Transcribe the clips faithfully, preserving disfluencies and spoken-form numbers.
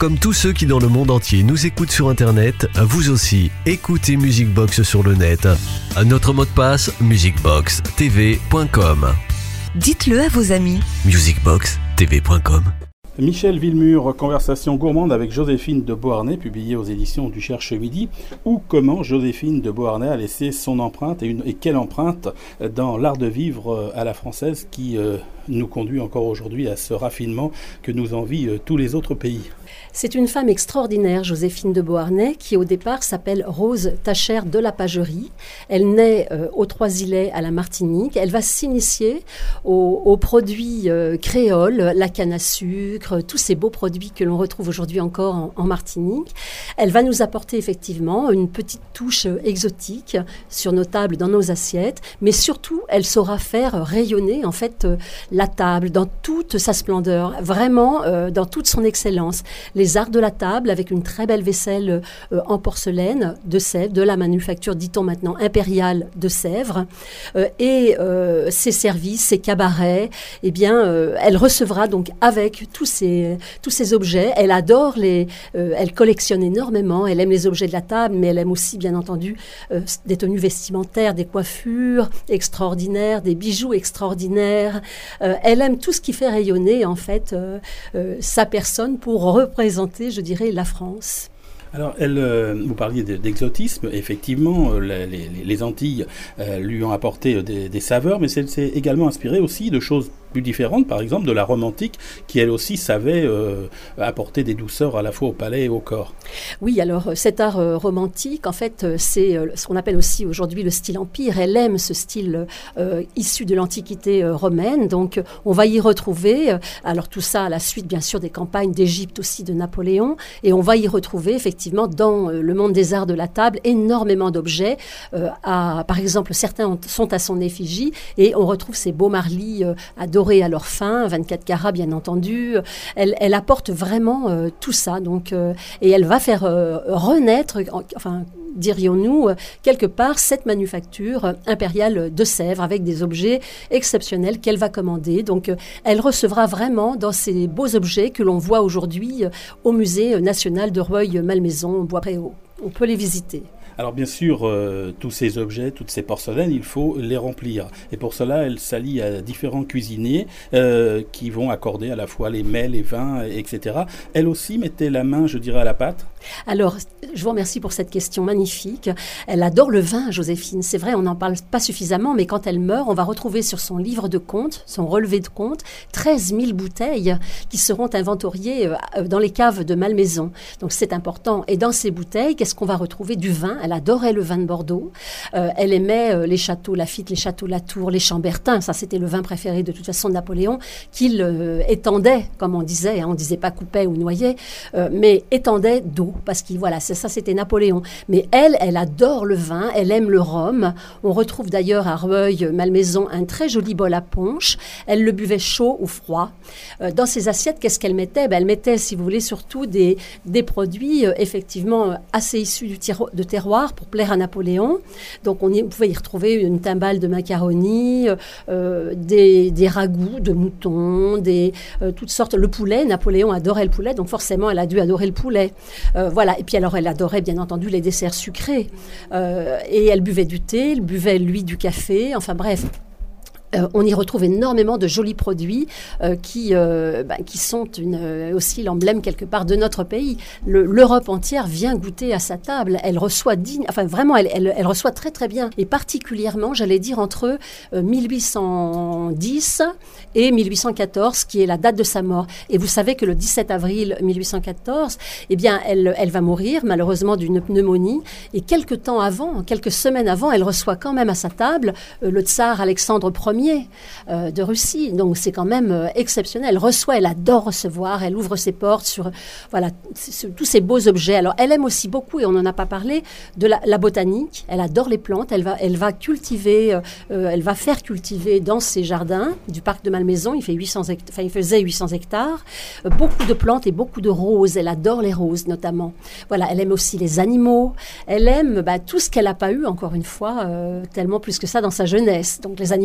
Comme tous ceux qui dans le monde entier nous écoutent sur internet, vous aussi, écoutez Musicbox sur le net. Notre mot de passe, musicbox t v point com. Dites-le à vos amis. musicbox t v point com. Michel Villemur, conversation gourmande avec Joséphine de Beauharnais, publiée aux éditions du Cherche Midi, ou comment Joséphine de Beauharnais a laissé son empreinte, et, une, et quelle empreinte dans l'art de vivre à la française qui euh, nous conduit encore aujourd'hui à ce raffinement que nous envient euh, tous les autres pays. C'est une femme extraordinaire, Joséphine de Beauharnais, qui au départ s'appelle Rose Tachère de la Pagerie. Elle naît euh, aux Trois-Îlets à la Martinique. Elle va s'initier aux, aux produits euh, créoles, la canne à sucre, tous ces beaux produits que l'on retrouve aujourd'hui encore en, en Martinique. Elle va nous apporter effectivement une petite touche exotique sur nos tables, dans nos assiettes, mais surtout, elle saura faire rayonner en fait euh, la table dans toute sa splendeur, vraiment euh, dans toute son excellence. Les arts de la table avec une très belle vaisselle euh, en porcelaine de Sèvres, de la manufacture, dit-on maintenant, impériale de Sèvres. Euh, et euh, ses services, ses cabarets, eh bien, euh, elle recevra donc avec tous ces, tous ces objets. Elle adore les... Euh, elle collectionne énormément. Elle aime les objets de la table, mais elle aime aussi, bien entendu, euh, des tenues vestimentaires, des coiffures extraordinaires, des bijoux extraordinaires. Euh, elle aime tout ce qui fait rayonner, en fait, euh, euh, sa personne pour représenter, je dirais, la France. Alors, elle, euh, vous parliez d'exotisme. Effectivement, euh, les, les, les Antilles euh, lui ont apporté des, des saveurs, mais elle s'est également inspirée aussi de choses plus différentes, par exemple de la romantique, qui elle aussi savait euh, apporter des douceurs à la fois au palais et au corps. Oui, alors cet art euh, romantique, en fait, euh, c'est euh, ce qu'on appelle aussi aujourd'hui le style empire. Elle aime ce style euh, issu de l'Antiquité euh, romaine, donc euh, on va y retrouver, euh, alors tout ça à la suite bien sûr des campagnes d'Égypte aussi de Napoléon, et on va y retrouver effectivement dans euh, le monde des arts de la table énormément d'objets. Euh, à, par exemple, certains ont, sont à son effigie, et on retrouve ces beaux marlis euh, adorés à leur fin, vingt-quatre carats bien entendu. Elle, elle apporte vraiment euh, tout ça, donc, euh, et elle va faire euh, renaître, enfin, dirions-nous, euh, quelque part, cette manufacture euh, impériale de Sèvres avec des objets exceptionnels qu'elle va commander. Donc, euh, elle recevra vraiment dans ces beaux objets que l'on voit aujourd'hui euh, au Musée national de Rueil-Malmaison, Bois-Préau. On peut les visiter. Alors bien sûr, euh, tous ces objets, toutes ces porcelaines, il faut les remplir. Et pour cela, elle s'allie à différents cuisiniers euh, qui vont accorder à la fois les mets, les vins, et cetera. Elle aussi mettait la main, je dirais, à la pâte. Alors, je vous remercie pour cette question magnifique. Elle adore le vin, Joséphine. C'est vrai, on n'en parle pas suffisamment, mais quand elle meurt, on va retrouver sur son livre de comptes, son relevé de comptes, treize mille bouteilles qui seront inventoriées dans les caves de Malmaison. Donc c'est important. Et dans ces bouteilles, qu'est-ce qu'on va retrouver? Du vin. Elle adorait le vin de Bordeaux. Euh, elle aimait euh, les châteaux Lafite, les châteaux Latour, les Chambertin. Ça, c'était le vin préféré de toute façon de Napoléon, qu'il euh, étendait, comme on disait. Hein, on ne disait pas coupait ou noyait, euh, mais étendait d'eau. Parce que voilà, c'est, ça, c'était Napoléon. Mais elle, elle adore le vin. Elle aime le rhum. On retrouve d'ailleurs à Rueil-Malmaison un très joli bol à punch. Elle le buvait chaud ou froid. Euh, dans ses assiettes, qu'est-ce qu'elle mettait? Ben, elle mettait, si vous voulez, surtout des, des produits euh, effectivement assez issus du tiro- de terroir pour plaire à Napoléon. Donc, on, y, on pouvait y retrouver une timbale de macaroni, euh, des, des ragoûts de mouton, des, euh, toutes sortes. Le poulet, Napoléon adorait le poulet, donc forcément, elle a dû adorer le poulet. Euh, voilà. Et puis, alors, elle adorait, bien entendu, les desserts sucrés. Euh, et elle buvait du thé, elle buvait, lui, du café. Enfin, bref. Euh, on y retrouve énormément de jolis produits euh, qui, euh, bah, qui sont une, euh, aussi l'emblème quelque part de notre pays. Le, L'Europe entière vient goûter à sa table. Elle reçoit digne, enfin vraiment, elle, elle, elle reçoit très très bien. Et particulièrement, j'allais dire entre euh, mille huit cent dix et mille huit cent quatorze, qui est la date de sa mort. Et vous savez que le dix-sept avril mille huit cent quatorze, eh bien, elle, elle va mourir malheureusement d'une pneumonie. Et quelques temps avant, quelques semaines avant, elle reçoit quand même à sa table euh, le tsar Alexandre Ier Euh, de Russie. Donc c'est quand même euh, exceptionnel. Elle reçoit, elle adore recevoir, elle ouvre ses portes sur voilà, sur tous ces beaux objets. Alors elle aime aussi beaucoup, et on n'en a pas parlé, de la, la botanique. Elle adore les plantes. Elle va, elle va cultiver, euh, elle va faire cultiver dans ses jardins du parc de Malmaison. Il fait huit cents hectares, enfin il faisait huit cents hectares. Euh, beaucoup de plantes et beaucoup de roses. Elle adore les roses notamment. Voilà, elle aime aussi les animaux. Elle aime bah, tout ce qu'elle n'a pas eu, encore une fois, euh, tellement plus que ça dans sa jeunesse. Donc les animaux certainement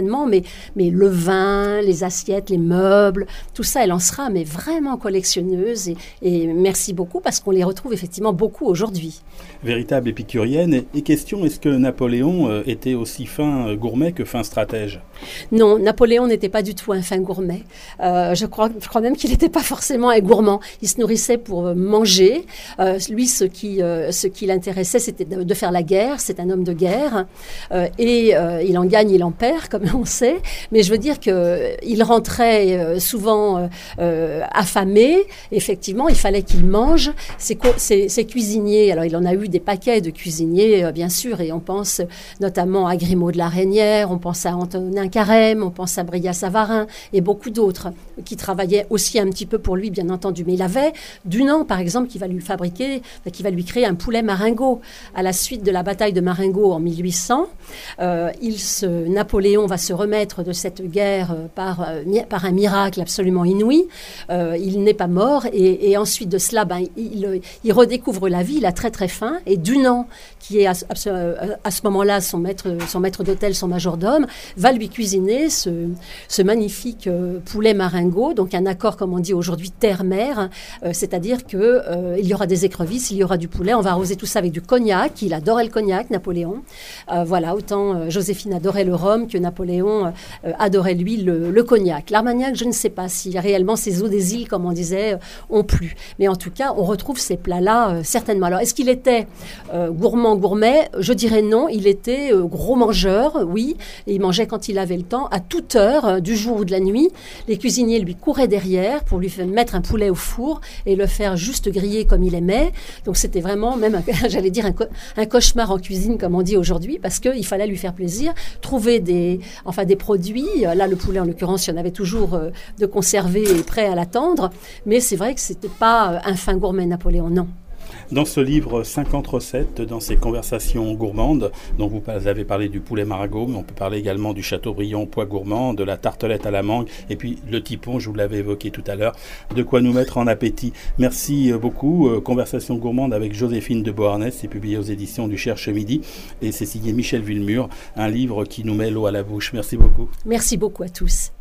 certainement, mais, mais le vin, les assiettes, les meubles, tout ça, elle en sera mais vraiment collectionneuse. Et, et merci beaucoup parce qu'on les retrouve effectivement beaucoup aujourd'hui. Véritable épicurienne. Et, et question, est-ce que Napoléon euh, était aussi fin euh, gourmet que fin stratège? Non, Napoléon n'était pas du tout un fin gourmet. Euh, je, crois, je crois même qu'il n'était pas forcément un gourmand. Il se nourrissait pour manger. Euh, lui, ce qui, euh, ce qui l'intéressait, c'était de, de faire la guerre. C'est un homme de guerre. Euh, et euh, il en gagne, il en perd, comme on sait. Mais je veux dire qu'il rentrait euh, souvent euh, affamé. Effectivement, il fallait qu'il mange. Ses, ses, ses cuisiniers, alors il en a eu des paquets de cuisiniers, euh, bien sûr, et on pense notamment à Grimaud de la Reynière, on pense à Antonin Carême, on pense à Brillat-Savarin et beaucoup d'autres qui travaillaient aussi un petit peu pour lui, bien entendu. Mais il avait Dunant, par exemple, qui va lui fabriquer, qui va lui créer un poulet Marengo. À la suite de la bataille de Marengo en mille huit cents, euh, il se, Napoléon va se remettre de cette guerre euh, par, euh, par un miracle absolument inouï. Euh, il n'est pas mort et, et ensuite de cela, ben, il, il redécouvre la vie, il a très très faim. Et Dunant, qui est à, à, à ce moment-là son maître, son maître d'hôtel, son majordome, va lui cuisiner ce, ce magnifique euh, poulet Marengo, donc un accord, comme on dit aujourd'hui, terre-mer, euh, c'est-à-dire qu'il euh, y aura des écrevisses, il y aura du poulet, on va arroser tout ça avec du cognac, il adorait le cognac, Napoléon. Euh, voilà, autant euh, Joséphine adorait le rhum que Napoléon euh, adorait, lui, le, le cognac. L'Armagnac, je ne sais pas si réellement ces eaux des îles, comme on disait, euh, ont plu. Mais en tout cas, on retrouve ces plats-là, euh, certainement. Alors, est-ce qu'il était euh, gourmand, gourmet? Je dirais non, il était euh, gros mangeur, oui, et il mangeait quand il avait le temps, à toute heure, euh, du jour ou de la nuit. Les cuisiniers lui couraient derrière pour lui faire mettre un poulet au four et le faire juste griller comme il aimait. Donc c'était vraiment même, un, j'allais dire, un, co- un cauchemar en cuisine, comme on dit aujourd'hui, parce qu'il fallait lui faire plaisir, trouver des, enfin, des produits. Là, le poulet, en l'occurrence, il y en avait toujours euh, de conservé et prêt à l'attendre. Mais c'est vrai que c'était pas un fin gourmet, Napoléon, non. Dans ce livre cinquante recettes, dans ces conversations gourmandes, dont vous avez parlé du poulet Marengo, mais on peut parler également du Châteaubriand pois gourmand, de la tartelette à la mangue, et puis le tipon, je vous l'avais évoqué tout à l'heure, de quoi nous mettre en appétit. Merci beaucoup. Conversation gourmande avec Joséphine de Beauharnais, c'est publié aux éditions du Cherche Midi, et c'est signé Michel Villemur, un livre qui nous met l'eau à la bouche. Merci beaucoup. Merci beaucoup à tous.